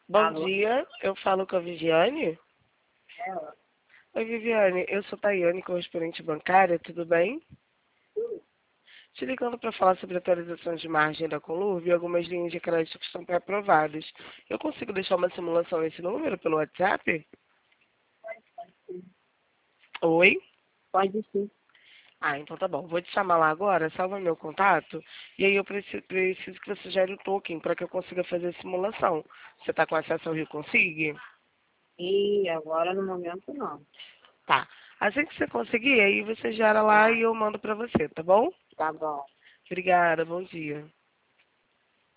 Bom Alô? dia, eu falo com a Viviane. Ela? Oi, Viviane, eu sou Tayane, correspondente bancária, tudo bem? Te ligando para falar sobre atualizações de margem da Conluve e algumas linhas de crédito que estão pré-aprovadas. Eu consigo deixar uma simulação nesse número pelo WhatsApp? Oi? Pode sim. Ah, então tá bom. Vou te chamar lá agora, salva meu contato, e aí eu preciso que você gere o token para que eu consiga fazer a simulação. Você está com acesso ao Rio Consig? E agora no momento não. Tá. Assim que você conseguir, aí você gera lá Tá, e eu mando para você, tá bom? tá bom. Obrigada, bom dia.